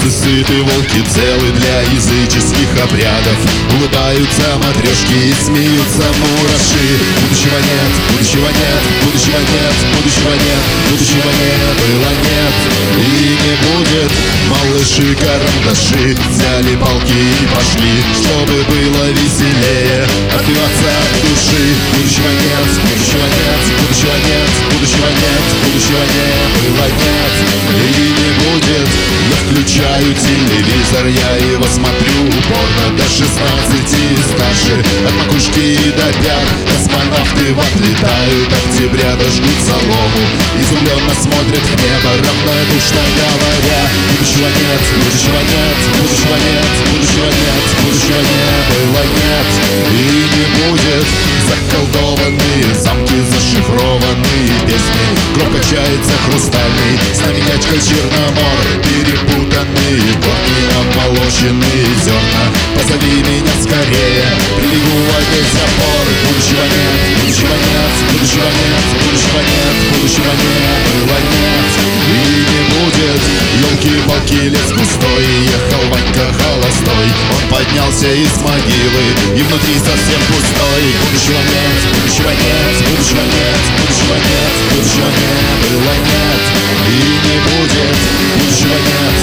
овцы сыты, волки целы для языческих обрядов. Улыбаются матрешки и смеются мураши. Будущего нет, будущего нет, будущего нет, будущего нет, будущего не было, нет и не будет. Малыши-карандаши взяли палки и пошли, чтобы было веселее отбиваться от души. Будущего нет, будущего нет, будущего нет, будущего нет, будущего не было, нет и не будет. Я включаю телевизор, я его смотрю упорно до 16 и старше. От макушки до пят космонавты отлетают октября, дожгут солому, изумленно смотрят в небо, равнодушно говоря: будущего нет, будущего нет, будущего нет, будущего нет, будущего не было, нет и не будет. Заколдованные замки, зашифрованные песни, гроб качается хрустальный, с нами качка Черномор. Перепутанные корни, ополощенные зерна, позови меня скорее, прилегу во весь опор. Будущего нет, будущего нет, будущего нет, будущего нет, будущего не было, нет и не будет. Ёлки-палки, лес густой, ехал Ванька холостой. Он поднялся из могилы и внутри совсем пустой. Будущего нет, будущего нет, будущего нет, будущего нет, будущего не было, нет и не будет. Будущего нет,